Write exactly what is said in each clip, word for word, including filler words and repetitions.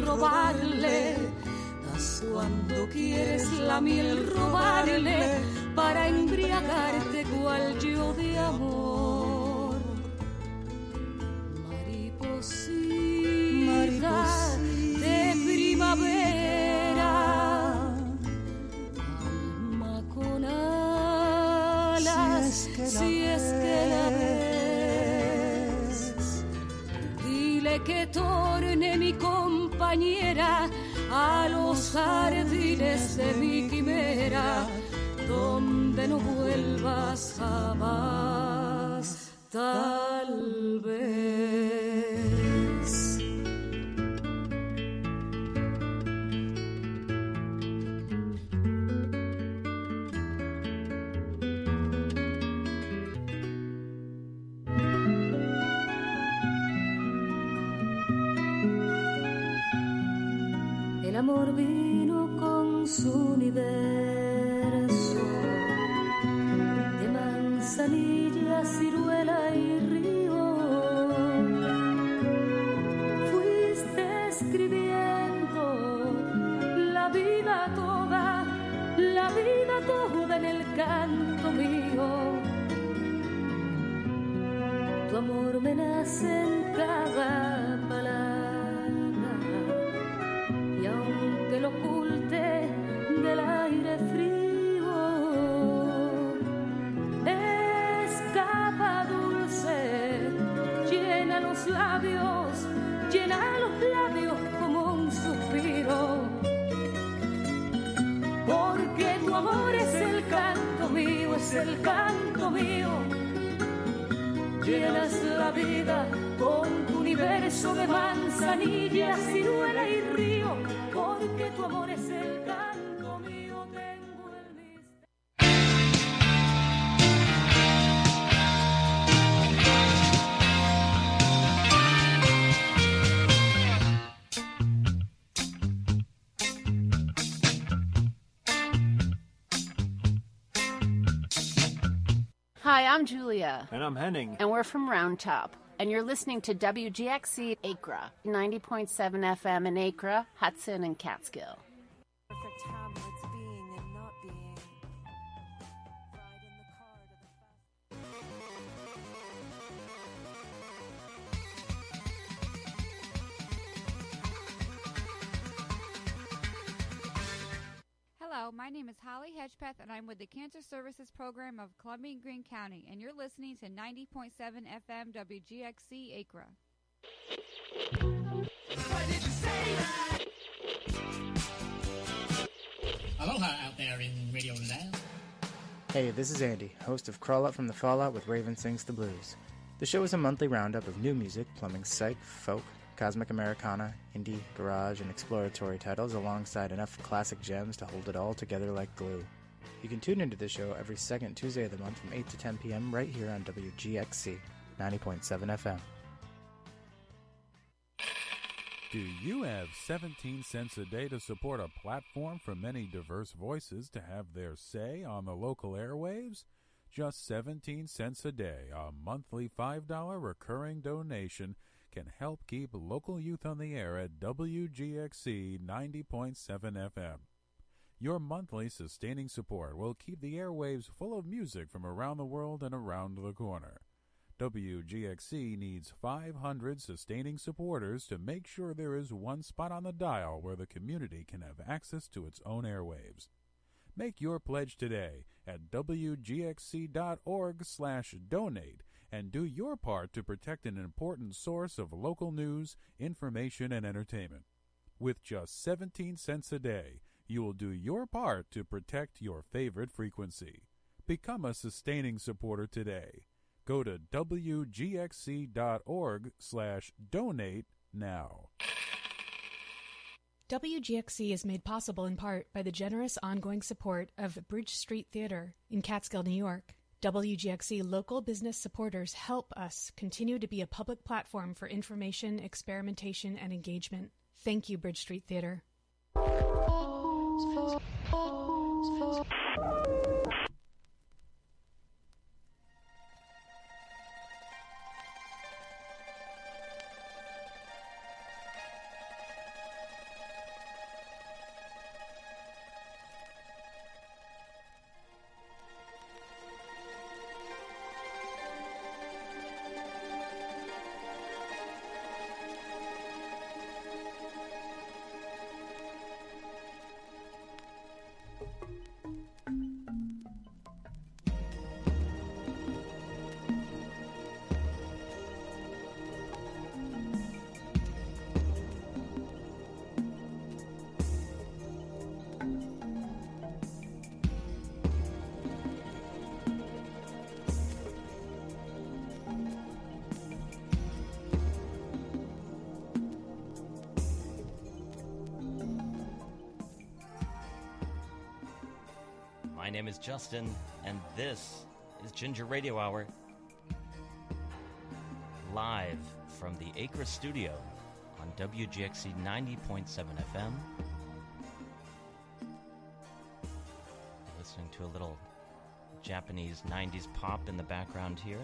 robarle. Das cuando quieres la miel robarle para embriagarte cual yo de amor. Mariposita, Mariposita de primavera, alma con alas, si es que la, si es que la ves, dile que torne mi compañera a los jardines de mi quimera, donde no vuelvas jamás, tal vez. El amor vino con su universo de manzanilla, ciruela y río. Fuiste escribiendo la vida toda, la vida toda en el canto mío. Tu amor me nace en cada palabra, y aunque lo oculte del aire frío, escapa dulce, llena los labios, llena los labios como un suspiro, porque tu amor es el canto mío, es el canto mío. Llenas la vida con tu universo de manzanilla, ciruela y río, porque tu amor es el canto mío. Tengo el misterio. Hi, I'm Julia. And I'm Henning. And we're from Round Top. And you're listening to W G X C Acra, ninety point seven F M in Acra, Hudson, and Catskill. Perfect Hamlet's being and not being. Hello, my name is Holly Hedgepeth, and I'm with the Cancer Services Program of Columbia and Greene County, and you're listening to ninety point seven F M W G X C Acra. Why did you say that? Aloha out there in Radio Land. Hey, this is Andy, host of Crawl Up from the Fallout with Raven Sings the Blues. The show is a monthly roundup of new music, plumbing, psych, folk, cosmic Americana, indie, garage, and exploratory titles alongside enough classic gems to hold it all together like glue. You can tune into the show every second Tuesday of the month from eight to ten p.m. right here on W G X C, ninety point seven F M. Do you have seventeen cents a day to support a platform for many diverse voices to have their say on the local airwaves? Just seventeen cents a day, a monthly five dollars recurring donation can help keep local youth on the air at W G X C ninety point seven F M. Your monthly sustaining support will keep the airwaves full of music from around the world and around the corner. W G X C needs five hundred sustaining supporters to make sure there is one spot on the dial where the community can have access to its own airwaves. Make your pledge today at W G X C dot org slash donate and do your part to protect an important source of local news, information, and entertainment. With just seventeen cents a day, you will do your part to protect your favorite frequency. Become a sustaining supporter today. Go to W G X C dot org slash donate now. W G X C is made possible in part by the generous ongoing support of Bridge Street Theater in Catskill, New York. W G X C local business supporters help us continue to be a public platform for information, experimentation, and engagement. Thank you, Bridge Street Theater. My name is Justin, and this is Ginger Radio Hour, live from the Acra studio on W G X C ninety point seven F M. Listening to a little Japanese nineties pop in the background here.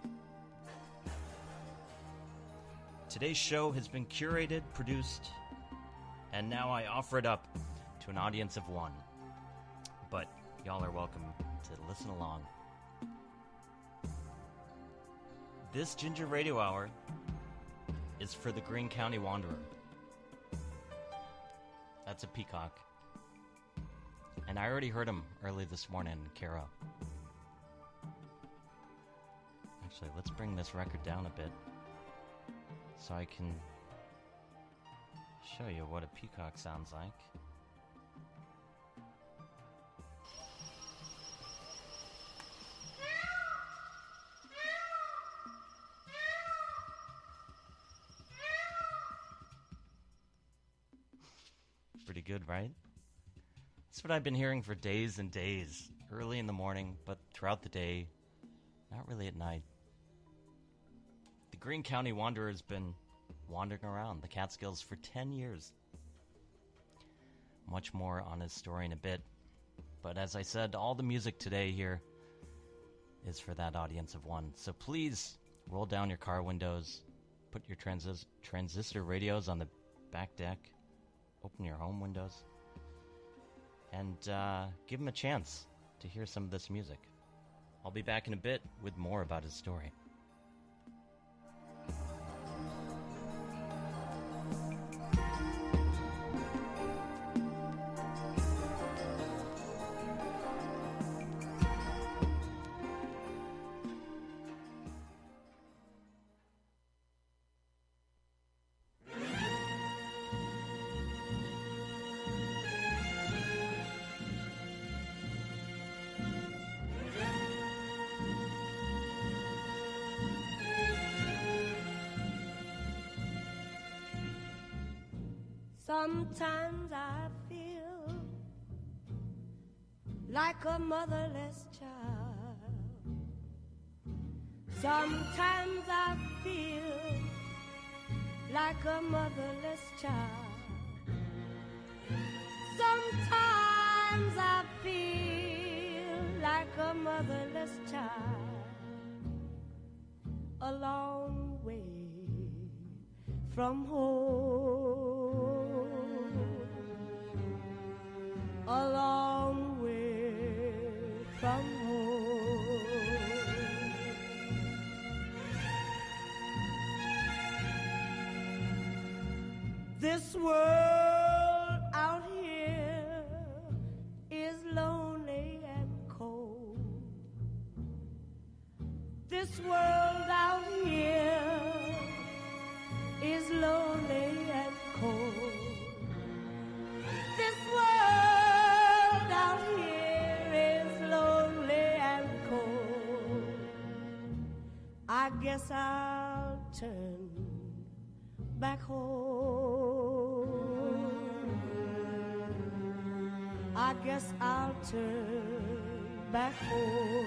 Today's show has been curated, produced, and now I offer it up to an audience of one. But y'all are welcome to listen along. This Ginger Radio Hour is for the Greene County Wanderer. That's a peacock. And I already heard him early this morning in Cairo. Actually, let's bring this record down a bit so I can show you what a peacock sounds like. Pretty good, right? That's what I've been hearing for days and days. Early in the morning, but throughout the day. Not really at night. The Greene County Wanderer has been wandering around the Catskills for ten years. Much more on his story in a bit. But as I said, all the music today here is for that audience of one. So please roll down your car windows, put your transis- transistor radios on the back deck, open your home windows, and uh, give him a chance to hear some of this music. I'll be back in a bit with more about his story. Sometimes I feel like a motherless child. Sometimes I feel like a motherless child. Sometimes I feel like a motherless child. A long way from home. A long way from home. This world out here is lonely and cold. This world out here is lonely and cold. This world out here is lonely and cold. I guess I'll turn back home. I guess I'll turn back home.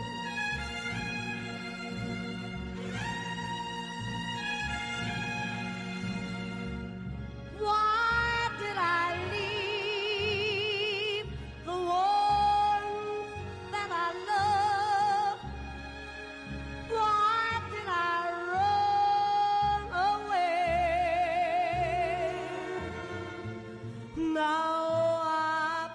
Why did I leave the ones that I love? Why did I run away? Now I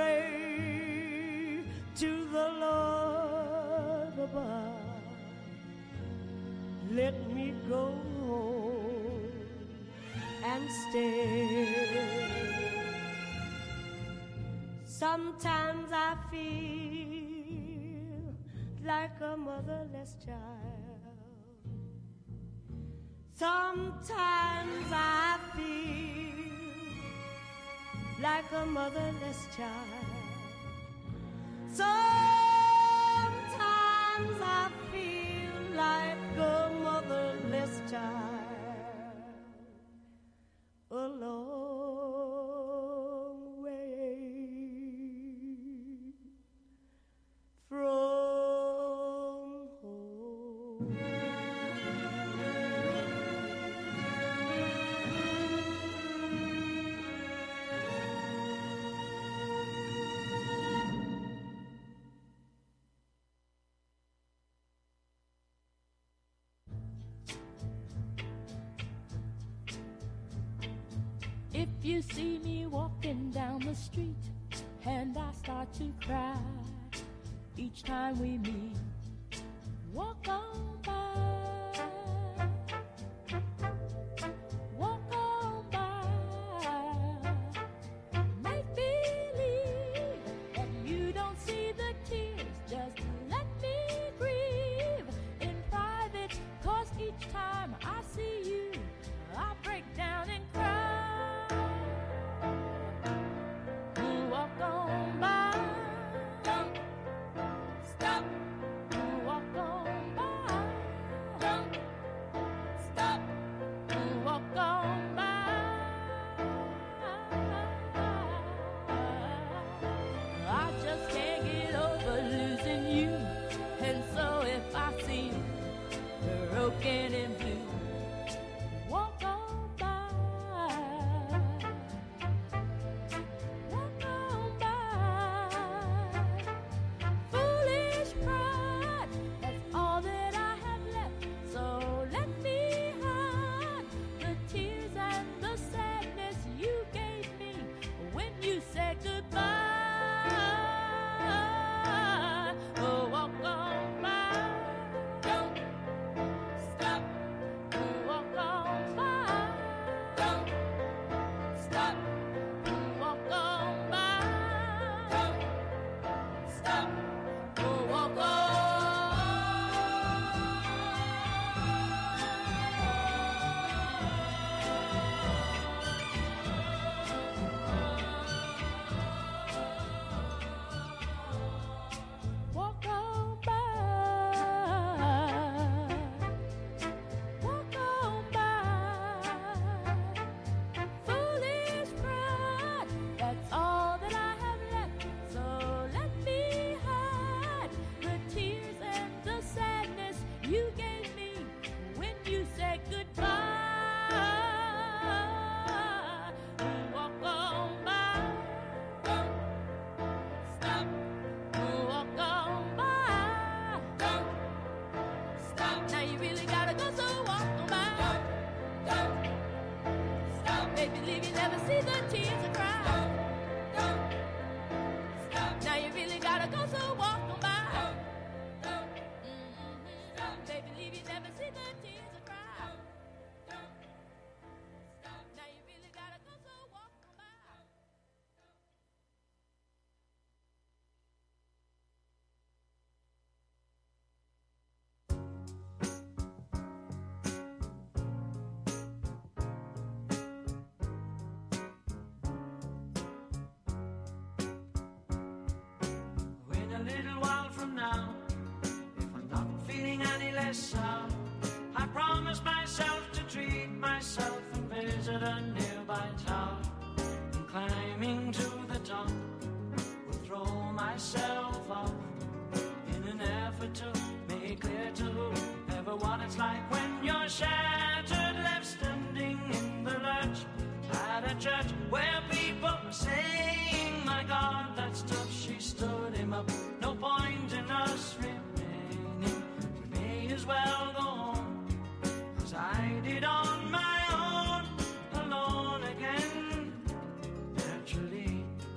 pray to the Lord above. Let me go home and stay. Sometimes I feel like a motherless child. Sometimes I feel like a motherless child. Sometimes I feel like a motherless child. A long way If you see me walking down the street and I start to cry each time we meet, walk on by. Walk on by. Make believe that you don't see the tears. Just let me grieve in private, 'cause each time I see you, I break down and cry. Walk on by. Don't stop. Walk on by. Don't stop. Walk on by. I just can't get over losing you, and so if I seem broken and blue, walk on by. Walk on by. Foolish pride, that's all that I have left. So let me hide the tears and the sadness you gave me when you said goodbye. Oh, walk on by. Don't stop. Walk on by. Don't stop. Walk on by. Don't stop. Oh, walk on. Walk on by. Walk on by. Foolish pride, that's all that I have left. So let me hide the tears and the sadness you gave me when you said goodbye. Walk on by. Don't stop. Walk on by. Don't stop. Now you really gotta go, so walk on by. Don't stop. Baby, leave you never see the tears I cry. Don't stop. Now you really gotta go, so walk on by. Don't stop. Baby, leave you never see the tears I cry. Don't stop. Now you really gotta go, so walk on by. In a little while from now, if I'm not feeling any less sound, I promise myself to treat myself and visit a nearby tower. And climbing to the top, will throw myself off in an effort to make clear to whoever what it's like when you're shattered, left standing in the lurch at a church where people were saying, my God, that's tough. She stood him up. No point in us remaining. We may as well go home, as I did on my own, alone again. Naturally,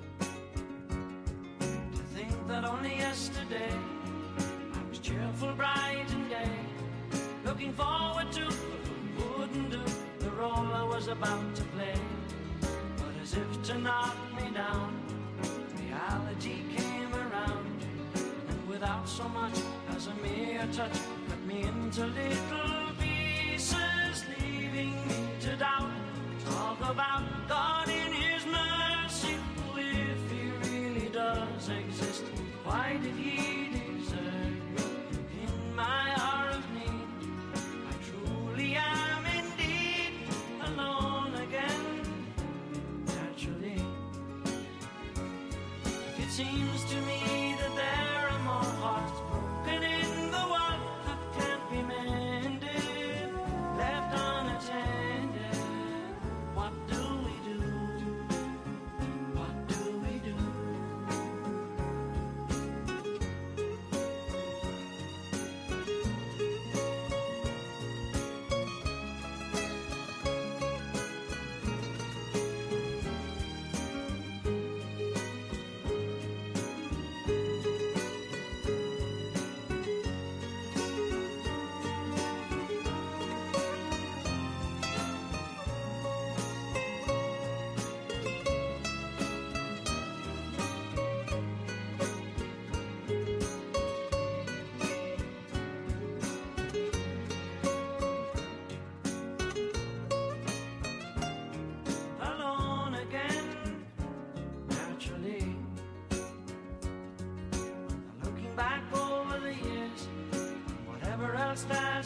to think that only yesterday I was cheerful, bright and gay, looking forward to who wouldn't do the role I was about to play. But as if to knock me down, reality came around, and without so much as a mere touch, cut me into little pieces, leaving me to doubt. Talk about God in His mercy, if He really does exist, why did He desert me in my hour of need? I truly am indeed alone again. Naturally, it seems to me that there are more hearts broken in the world that can't be mended, left unattended. What do we do? What do we do?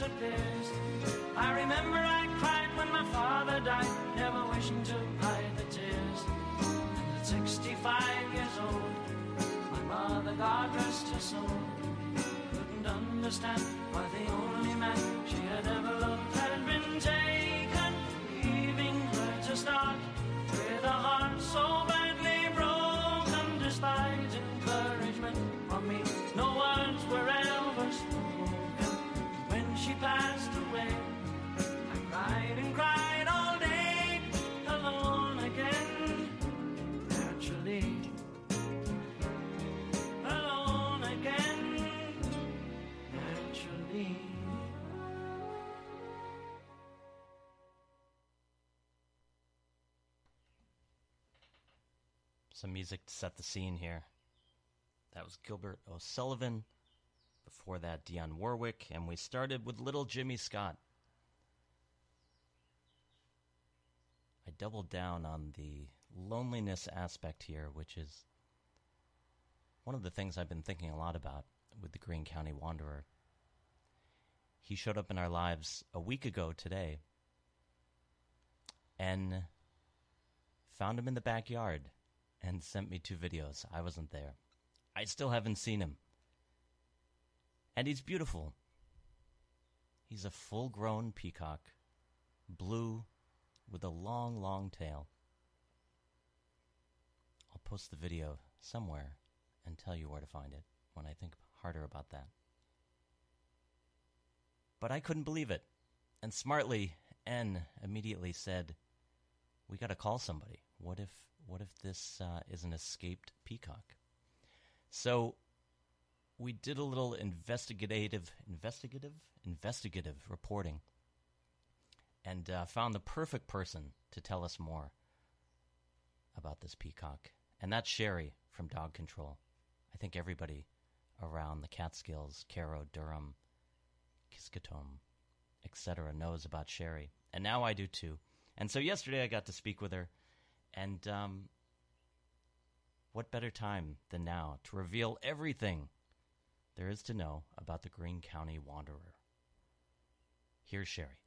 disappears. I remember I cried when my father died, never wishing to hide the tears. And at sixty-five years old, my mother, God rest her soul, couldn't understand why the only man she had ever loved had been taken, leaving her to start with a heart so badly broken. Despite encouragement from me, no words were ever spoken. When she passed away, I cried and cried all day, alone again, naturally. Alone again, naturally. Some music to set the scene here. That was Gilbert O'Sullivan. Before that, Dionne Warwick. And we started with Little Jimmy Scott. I doubled down on the loneliness aspect here, which is one of the things I've been thinking a lot about with the Greene County Wanderer. He showed up in our lives a week ago today and found him in the backyard and sent me two videos. I wasn't there. I still haven't seen him. And he's beautiful. He's a full-grown peacock, blue, with a long, long tail. I'll post the video somewhere and tell you where to find it when I think harder about that. But I couldn't believe it. And smartly, N immediately said, we got to call somebody. What if what if this uh, is an escaped peacock? So we did a little investigative, investigative, investigative reporting and uh, found the perfect person to tell us more about this peacock. And that's Sherry from Dog Control. I think everybody around the Catskills, Cairo, Durham, Kiskatone, et cetera knows about Sherry. And now I do too. And so yesterday I got to speak with her. And um, what better time than now to reveal everything there is to know about the Greene County Wanderer. Here's Sherry.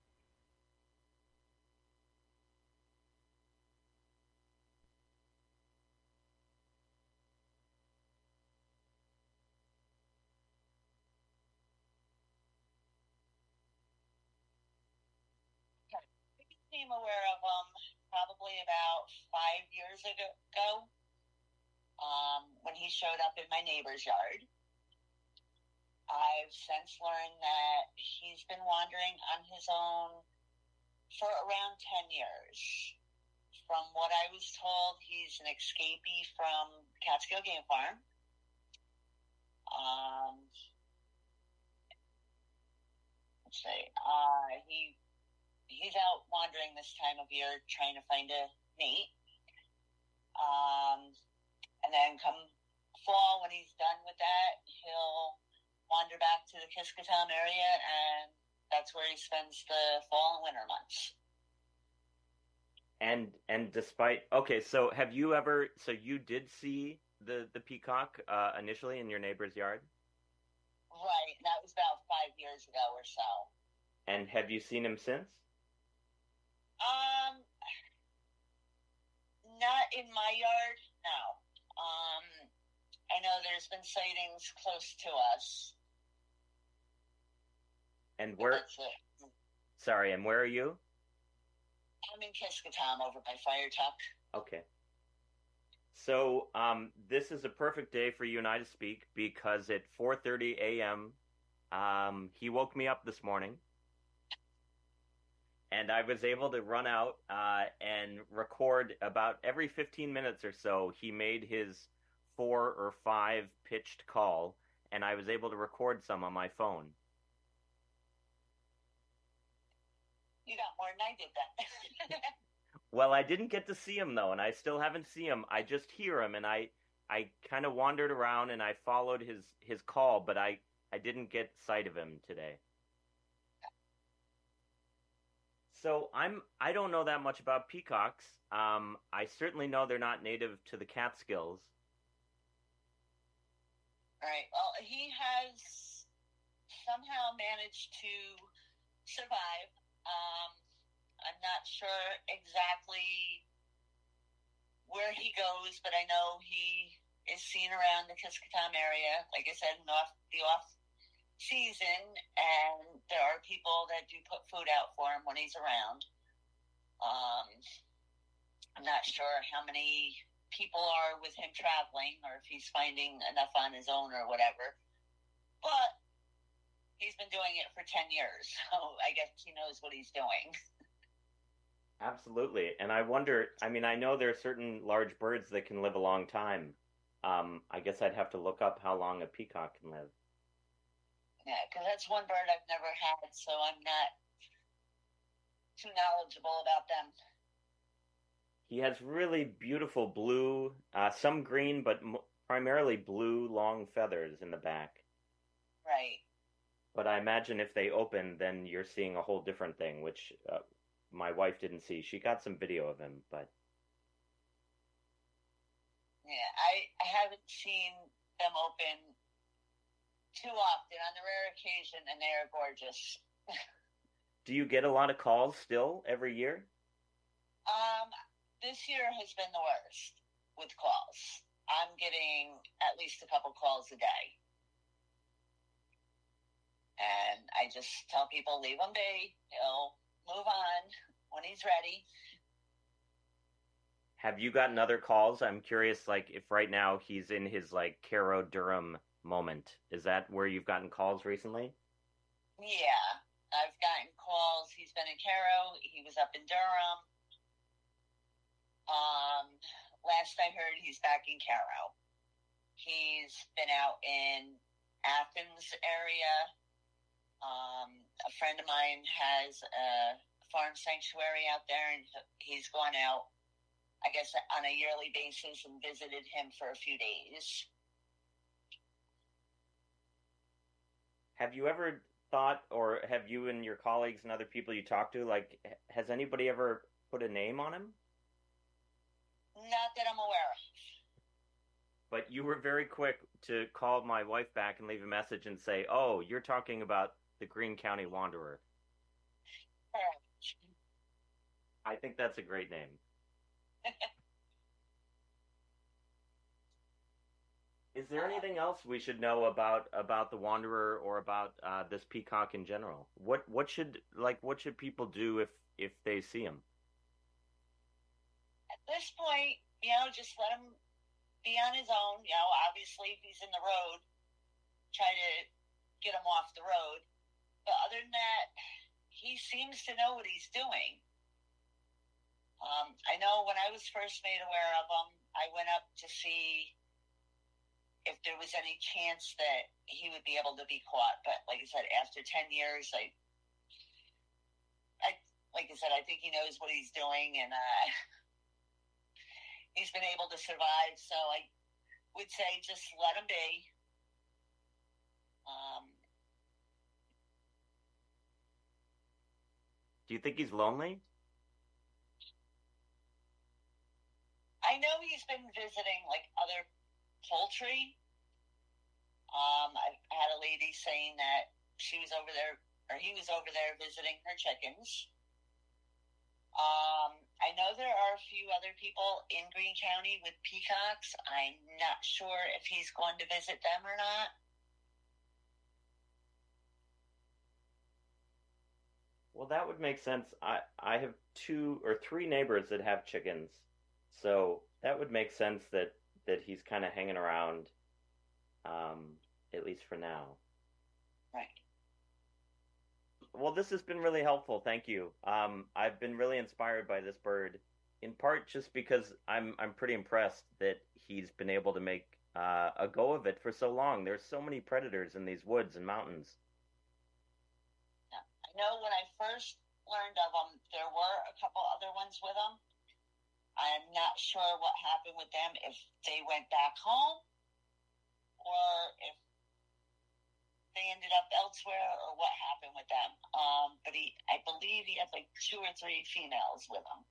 Became aware of him probably about five years ago um, when he showed up in my neighbor's yard. I've since learned that he's been wandering on his own for around ten years. From what I was told, he's an escapee from Catskill Game Farm. Um, let's see, uh, he he's out wandering this time of year trying to find a mate. Um, and then come fall, when he's done with that, he'll wander back to the Kiskatone area, and that's where he spends the fall and winter months. And and despite okay, so have you ever? So you did see the the peacock uh, initially in your neighbor's yard, right? And that was about five years ago or so. And have you seen him since? Um, not in my yard, no. Um, I know there's been sightings close to us. And where? Sorry, and where are you? I'm in Kiskatone over by Fire Tuck. Okay. So um, this is a perfect day for you and I to speak because at four thirty a.m. Um, he woke me up this morning. And I was able to run out uh, and record about every fifteen minutes or so. He made his four or five pitched call, and I was able to record some on my phone. You got more than I did then. Well, I didn't get to see him, though, and I still haven't seen him. I just hear him, and I I kind of wandered around, and I followed his, his call, but I, I didn't get sight of him today. So I'm I don't know that much about peacocks. Um, I certainly know they're not native to the Catskills. All right. Well, he has somehow managed to survive. Um, I'm not sure exactly where he goes, but I know he is seen around the Kiskatom area, like I said, in off, the off season, and there are people that do put food out for him when he's around. Um, I'm not sure how many people are with him traveling, or if he's finding enough on his own or whatever, but he's been doing it for ten years, so I guess he knows what he's doing. Absolutely. And I wonder, I mean, I know there are certain large birds that can live a long time. Um, I guess I'd have to look up how long a peacock can live. Yeah, because that's one bird I've never had, so I'm not too knowledgeable about them. He has really beautiful blue, uh, some green, but m- primarily blue long feathers in the back. Right. But I imagine if they open, then you're seeing a whole different thing, which uh, my wife didn't see. She got some video of him, but... Yeah, I, I haven't seen them open too often, on the rare occasion, and they are gorgeous. Do you get a lot of calls still every year? Um, this year has been the worst with calls. I'm getting at least a couple calls a day. And I just tell people, leave him be. He'll move on when he's ready. Have you gotten other calls? I'm curious, like, if right now he's in his, like, Caro Durham moment. Is that where you've gotten calls recently? Yeah, I've gotten calls. He's been in Caro. He was up in Durham. Um, last I heard, he's back in Caro. He's been out in Athens area. Um, a friend of mine has a farm sanctuary out there, and he's gone out, I guess, on a yearly basis and visited him for a few days. Have you ever thought, or have you and your colleagues and other people you talk to, like, has anybody ever put a name on him? Not that I'm aware of. But you were very quick to call my wife back and leave a message and say, oh, you're talking about the Greene County Wanderer. Correct. I think that's a great name. Is there anything else we should know about about the Wanderer or about uh, this peacock in general? What what should like what should people do if if they see him? At this point, you know, just let him be on his own. You know, obviously, if he's in the road, try to get him off the road. But other than that, he seems to know what he's doing. Um, I know when I was first made aware of him, I went up to see if there was any chance that he would be able to be caught. But like I said, after ten years, I, I like I said, I think he knows what he's doing, and uh, he's been able to survive. So I would say just let him be. Um, Do you think he's lonely? I know he's been visiting like other poultry. Um, I had a lady saying that she was over there, or he was over there visiting her chickens. Um, I know there are a few other people in Greene County with peacocks. I'm not sure if he's going to visit them or not. Well, that would make sense. I, I have two or three neighbors that have chickens, so that would make sense that, that he's kind of hanging around, um, at least for now. Right. Well, this has been really helpful. Thank you. Um, I've been really inspired by this bird, in part just because I'm I'm pretty impressed that he's been able to make uh, a go of it for so long. There's so many predators in these woods and mountains. I know when I first learned of them, there were a couple other ones with them. I'm not sure what happened with them, if they went back home or if they ended up elsewhere or what happened with them. Um, but he, I believe he has like two or three females with him.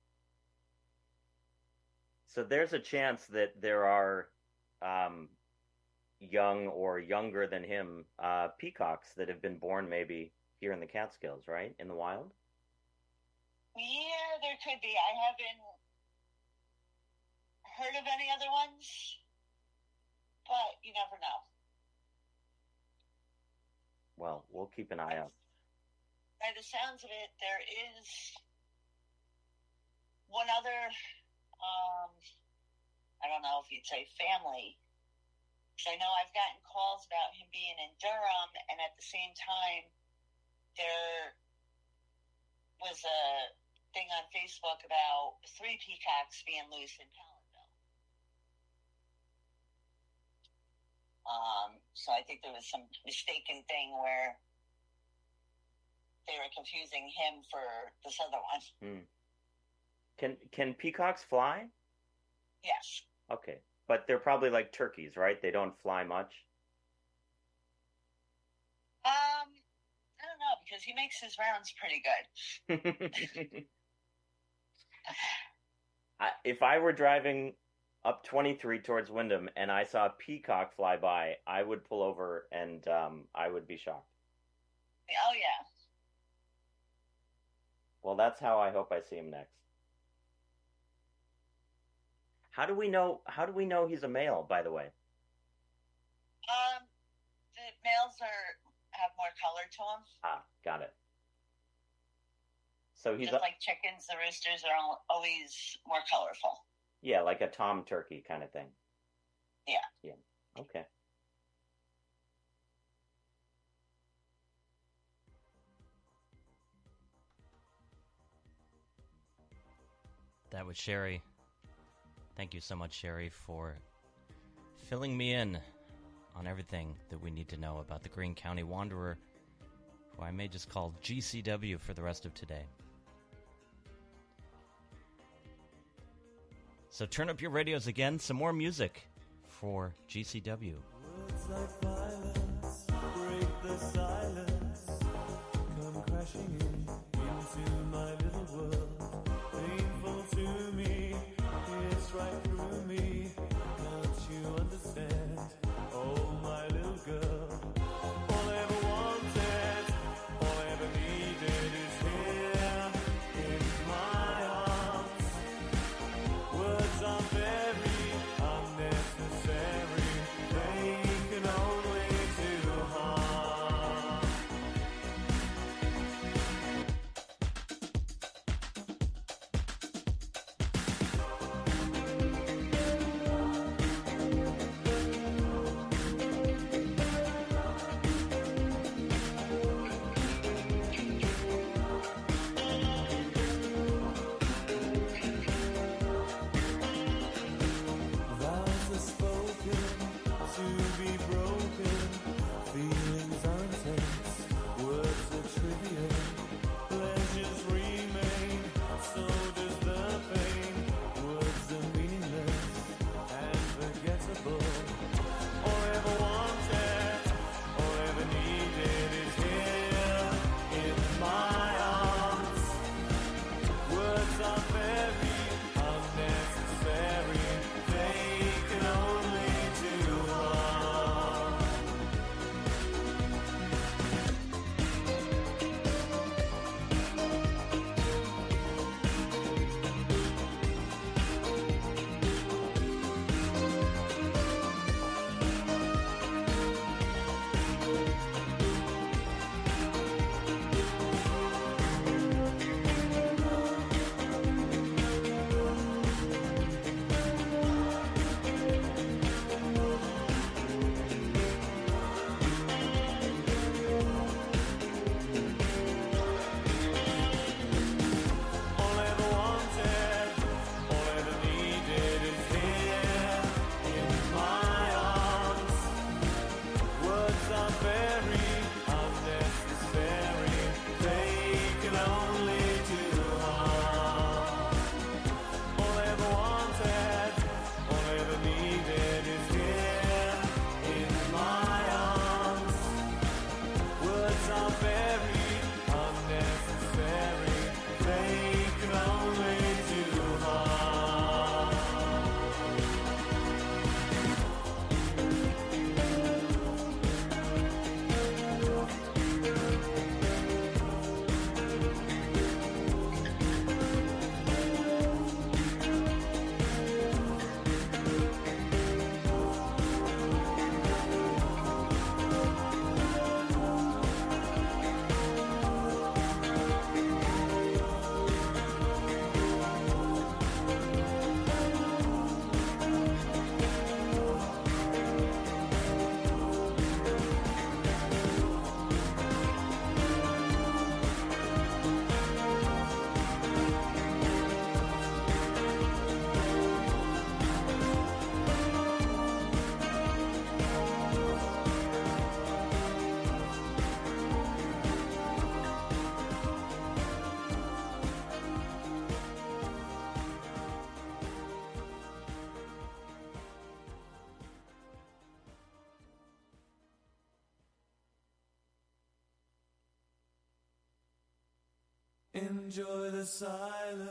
So there's a chance that there are um, young or younger than him uh, peacocks that have been born maybe here in the Catskills, right? In the wild? Yeah, there could be. I haven't heard of any other ones, but you never know. Well, we'll keep an eye out. By the sounds of it, there is one other, um, I don't know if you'd say family, because I know I've gotten calls about him being in Durham, and at the same time, there was a thing on Facebook about three peacocks being loose in Palinville. Um, so I think there was some mistaken thing where they were confusing him for this other one. Hmm. Can can peacocks fly? Yes. Okay. But they're probably like turkeys, right? They don't fly much? Um, I don't know, because he makes his rounds pretty good. I, if I were driving up twenty-three towards Wyndham and I saw a peacock fly by, I would pull over and um, I would be shocked. Oh, yeah. Well, that's how I hope I see him next. How do we know? How do we know he's a male? By the way. Um, the males are have more color to them. Ah, got it. So he's just a, like chickens. The roosters are al- always more colorful. Yeah, like a tom turkey kind of thing. Yeah. Yeah. Okay. That was Sherry. Thank you so much, Sherry, for filling me in on everything that we need to know about the Greene County Wanderer, who I may just call G C W for the rest of today. So turn up your radios again, some more music for G C W. Words like violence break the silence, come crashing in into my little world. Painful to me, it's right through me. Can't you understand? Oh, my little girl. All I ever wanted, all I ever needed is here in my arms. Words are very unnecessary. They can only do harm. Enjoy the silence.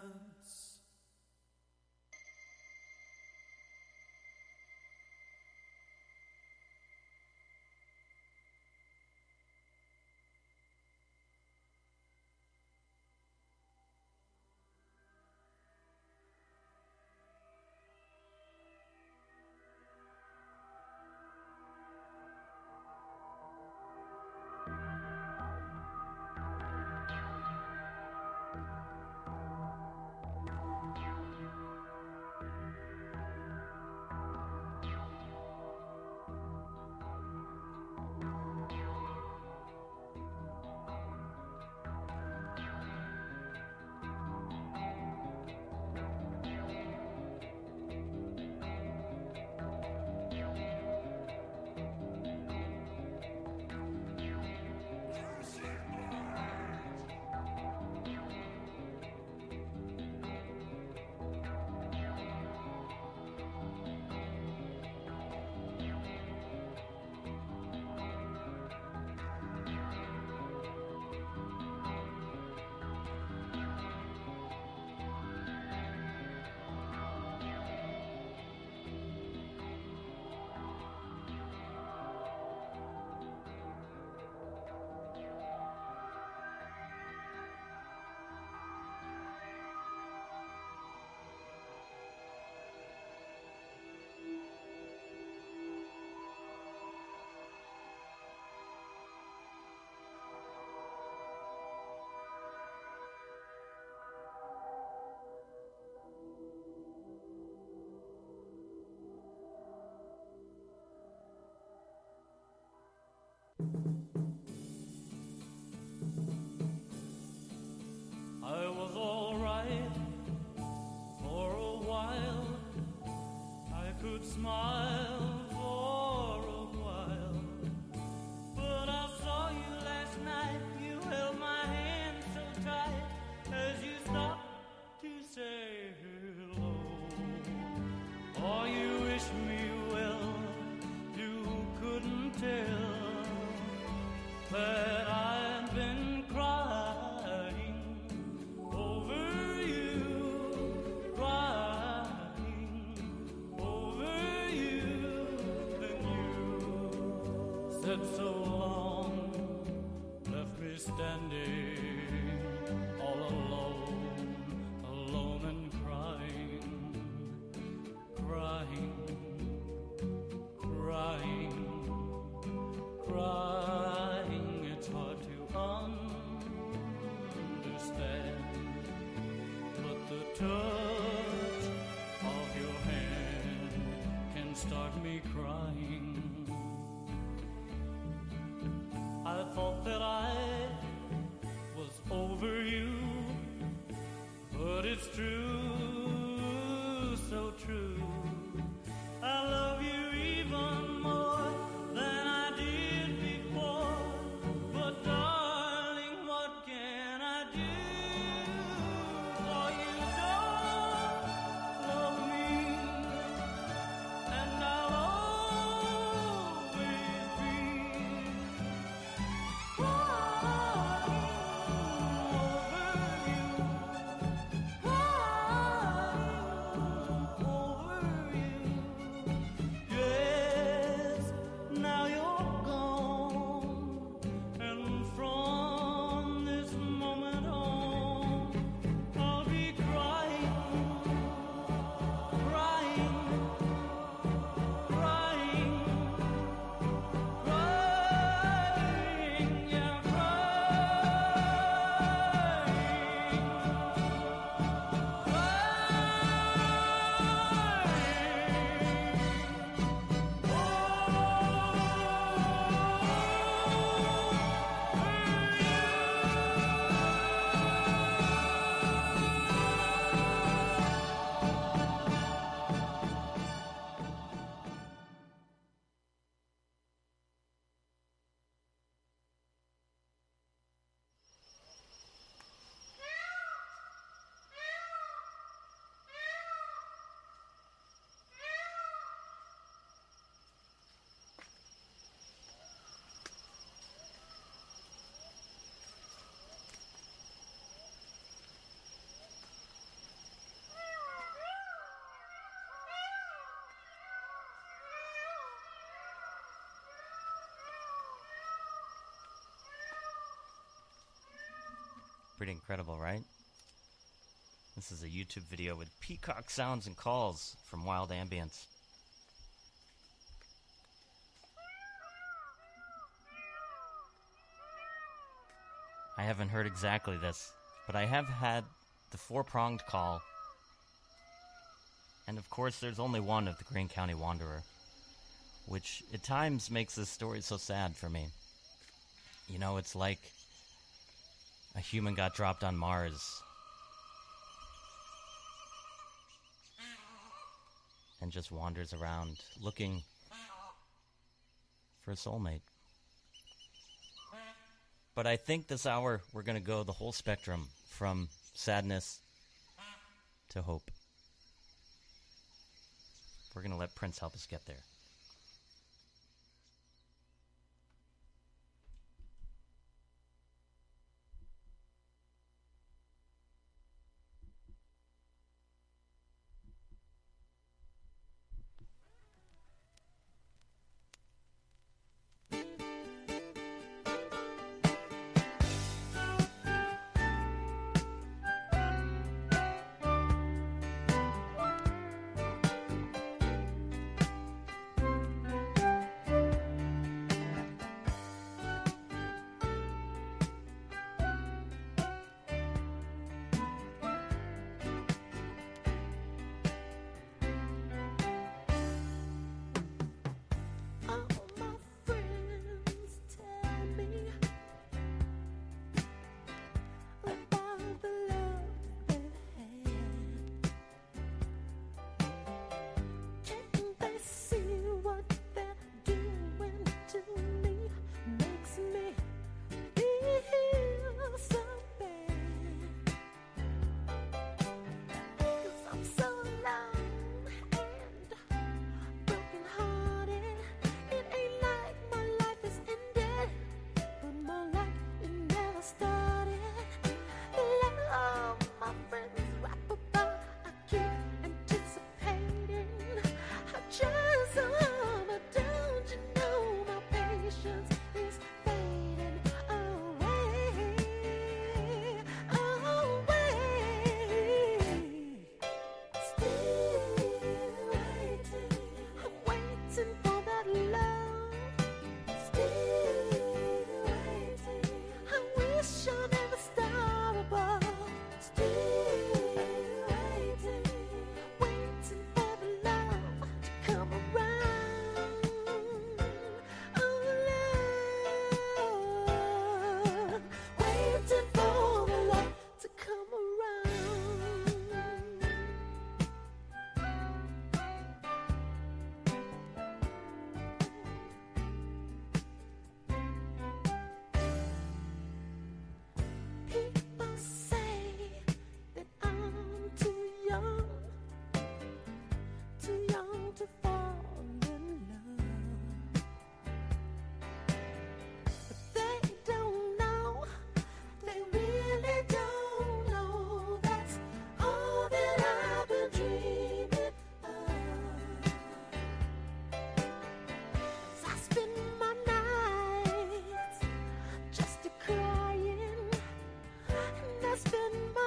I was all right for a while. I could smile for a while. But I saw you last night. You held my hand so tight as you stopped to say hello. Oh, you wish me well. You couldn't tell that I've been crying over you, crying over you. Then you said so long, left me standing all alone, alone and crying, crying, crying, crying. It's hard to understand, but the touch of your hand can start me crying. I thought that I was over you, but it's true, so true. I love you even more than I did before. But darling, what can I do? For you don't love me, and I'll always be crying over you, crying Pretty incredible, right? This is a YouTube video with peacock sounds and calls from Wild Ambience. I haven't heard exactly this, but I have had the four-pronged call. And of course, there's only one of the Greene County Wanderer, which at times makes this story so sad for me. You know, it's like a human got dropped on Mars and just wanders around looking for a soulmate. But I think this hour we're going to go the whole spectrum from sadness to hope. We're going to let Prince help us get there.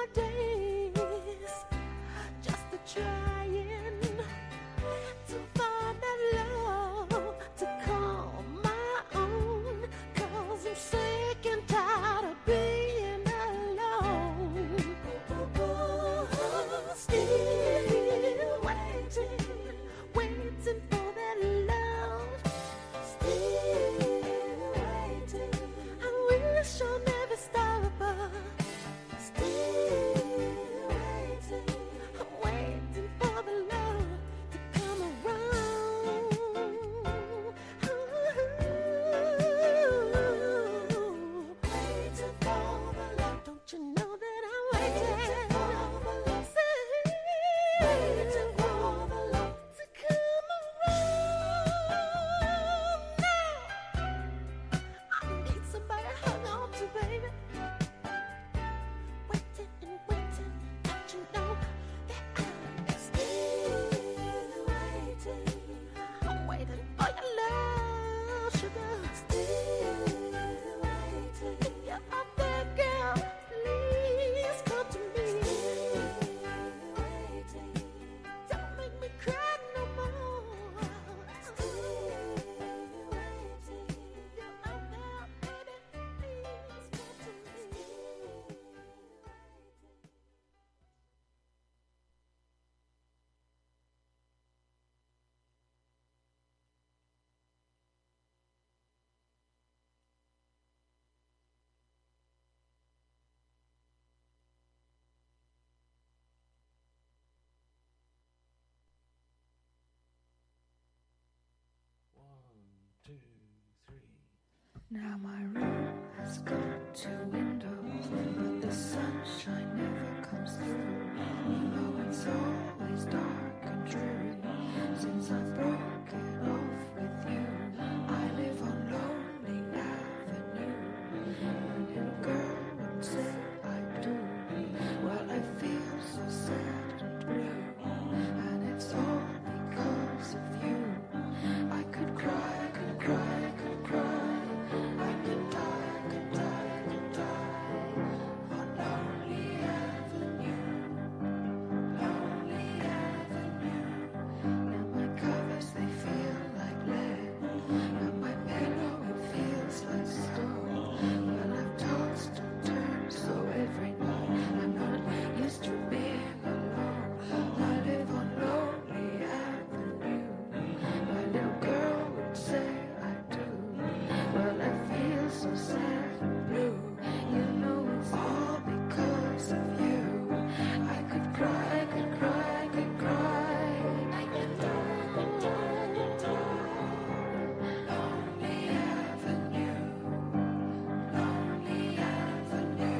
Trying to find Now my room has got two windows, but the sunshine never comes through. Though it's always dark and dreary, since I broke it off with you. I live on Lonely Avenue. My little girl would say I do. Well, I feel so sad and blue, and it's all because of you. I could cry, I could cry, I could cry. I could die, I could die, I could die on Lonely Avenue, Lonely Avenue. Now my covers, they feel like lead, and my pillow, it feels like stone. Well, I've tossed and turned so every night, I'm not used to being alone. I live on Lonely Avenue. My little girl would say I do. Well, I feel so sad and blue. You know it's all because of you. I could cry, I could cry, I could cry. I could die, I could die, I could die. Lonely Avenue, Lonely Avenue.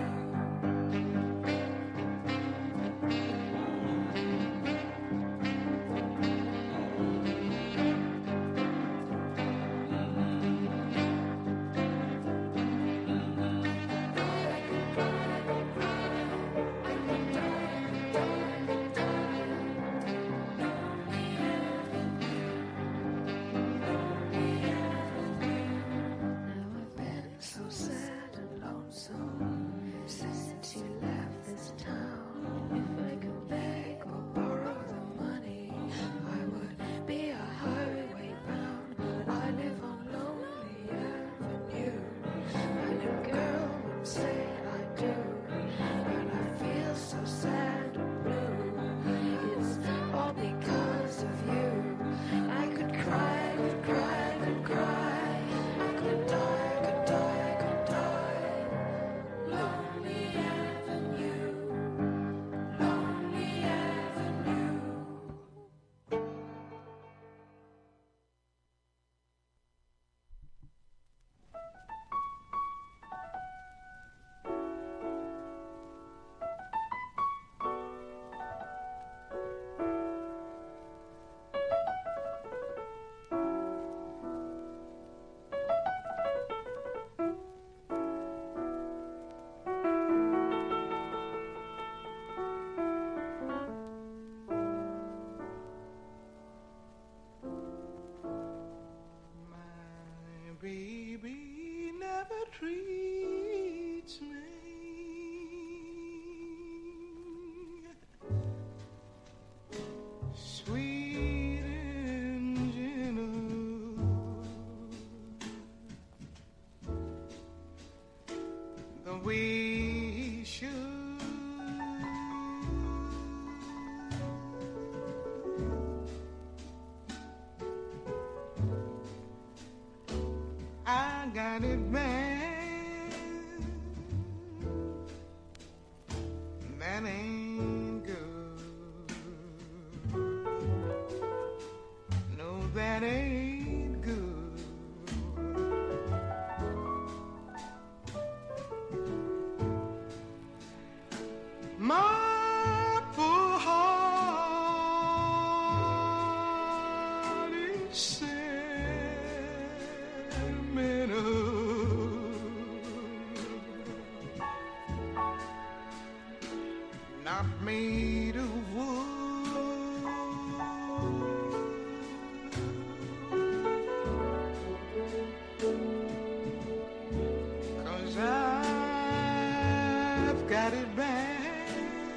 So sad and lonesome since you left this town. If I could beg or borrow the money, I would be a highway bound. But I live on Lonely Avenue. My little girl would say I do, but I feel so sad and blue. It's all because of you. I could cry, I could cry, I could cry. I could die, I could die, I could die. Lonely Avenue, Lonely Avenue. Baby never treats me sweet and gentle the way he should. I got it bad, that ain't good. No, that ain't good. My poor heart is sentimental, not made of wood. 'Cause I've got it bad,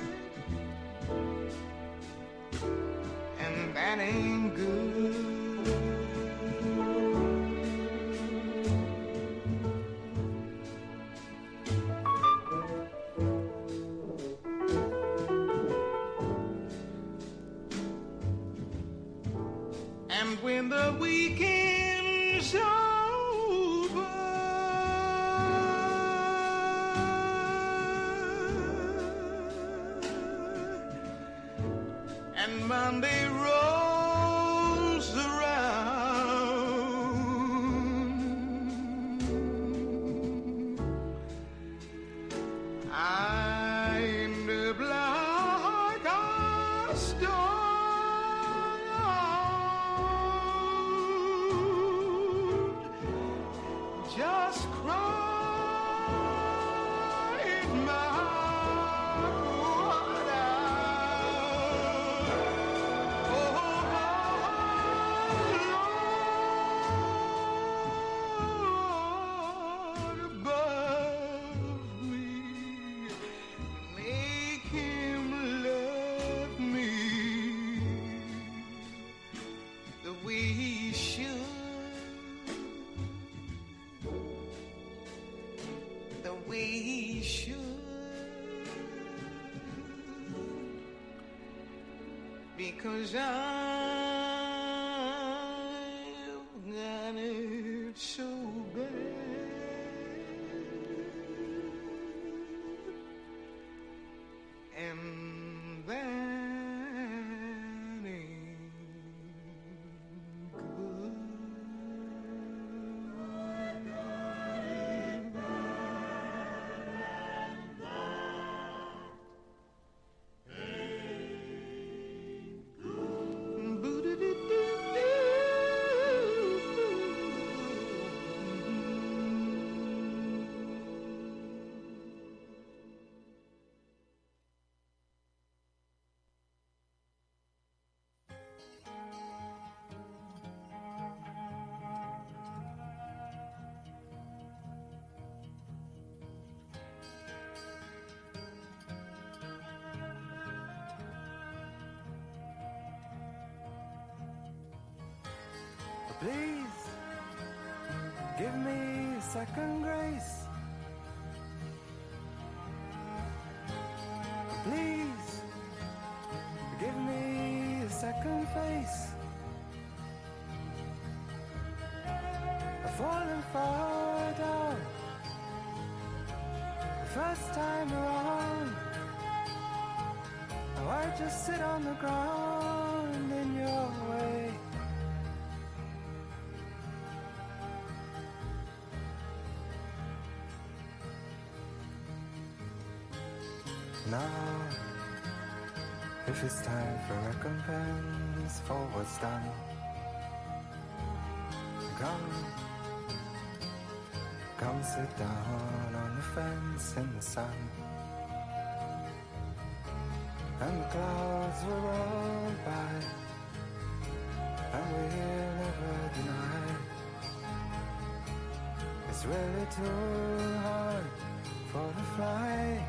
and that ain't good. And when the weekend's over, and Monday rolls around, we should, that we should, because I've got it so bad. And that ain't good. Please give me a second grace. Please give me a second face. I've fallen far down the first time around. Now I just sit on the ground in your way. Now, if it's time for recompense for what's done, come, come sit down on the fence in the sun, and the clouds will roll by, and we'll never deny it's really too hard for the fly.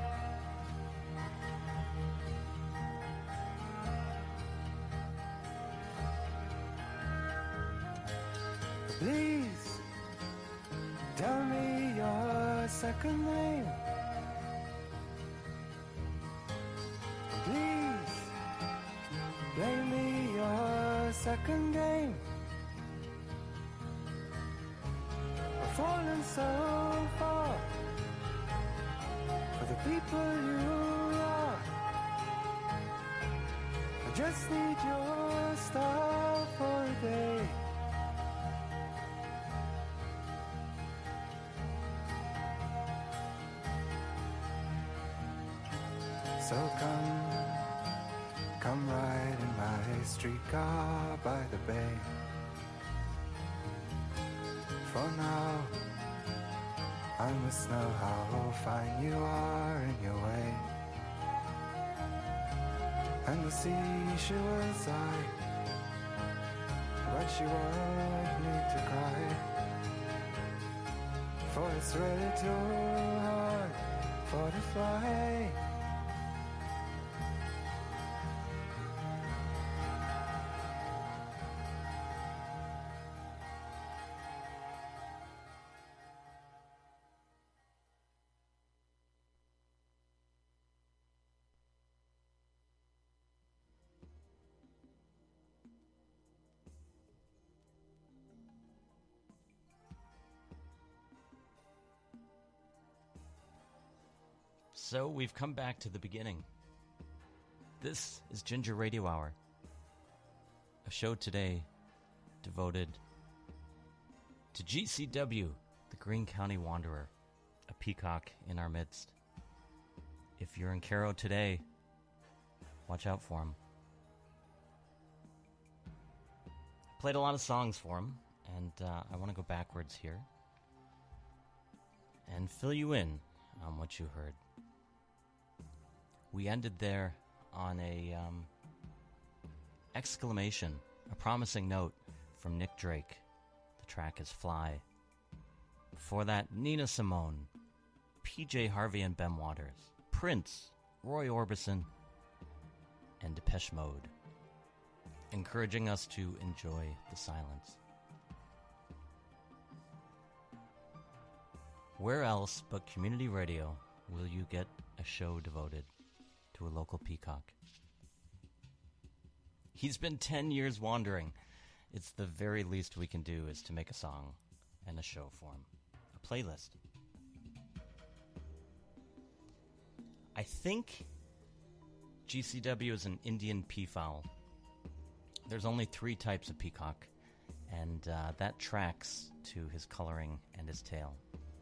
Please tell me your second name. Please play me your second game. I've fallen so far for the people you are. I just need your star for a day. So come, come ride in my streetcar by the bay. For now, I must know how fine you are in your way. And the sea, she was I, but she won't need to cry. For it's really too hard for the fly. So we've come back to the beginning. This is Ginger Radio Hour, a show today devoted to G C W, the Greene County Wanderer, a peacock in our midst. If you're in Cairo today, watch out for him. Played a lot of songs for him, and uh, I want to go backwards here and fill you in on what you heard. We ended there on a um, exclamation, a promising note from Nick Drake. The track is Fly. Before that, Nina Simone, P J Harvey and Ben Waters, Prince, Roy Orbison, and Depeche Mode. encouraging us to enjoy the silence. Where else but community radio will you get a show devoted to a local peacock? He's been ten years wandering. It's the very least we can do is to make a song and a show for him. A playlist. I think G C W is an Indian peafowl. There's only three types of peacock, and uh, that tracks to his coloring and his tail.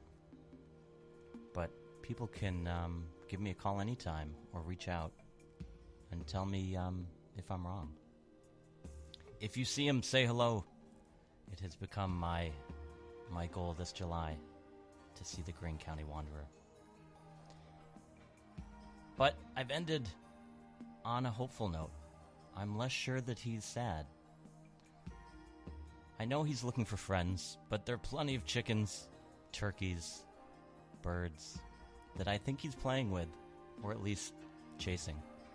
But people can um, give me a call anytime or reach out and tell me um, if I'm wrong. If you see him, say hello. It has become my my goal this July to see the Greene County Wanderer. But I've ended on a hopeful note. I'm less sure that he's sad. I know he's looking for friends, but there are plenty of chickens, turkeys, birds that I think he's playing with, or at least chasing.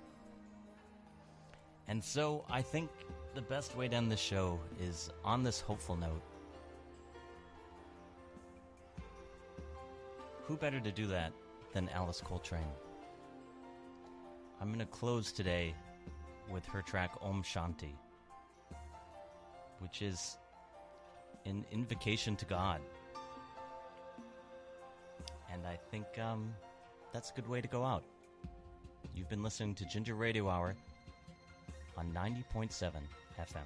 And so I think the best way to end the show is on this hopeful note. Who better to do that than Alice Coltrane? I'm going to close today with her track Om Shanti, which is an invocation to God. And I think um, that's a good way to go out. You've been listening to Ginger Radio Hour on ninety point seven F M.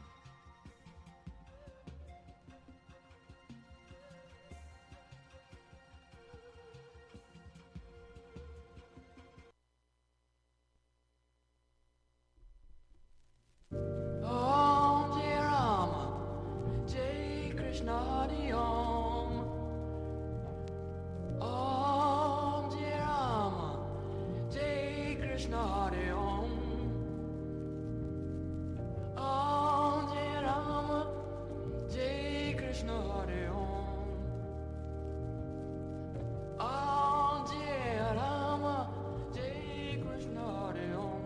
Om Jai Rama, Jai Krishna Hari Om. Om Jai Rama, Jai Krishna Hari Om. Om Jai Rama, Jai Krishna Hari Om. Om Jai Rama, Jai Krishna Hari Om.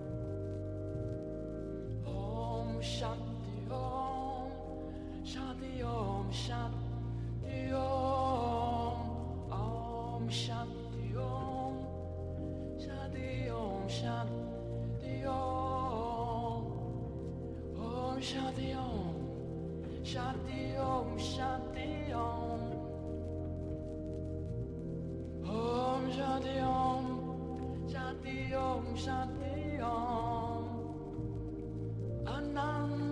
Om Shanti Om, Shanti Om, Shanti Om. Om Shanti Om, Shanti Om, Shanti Om. Om Shanti Om, Shanti Om, Shanti Om. Om Shanti Om, Shanti Om, Shanti Om. Ananda.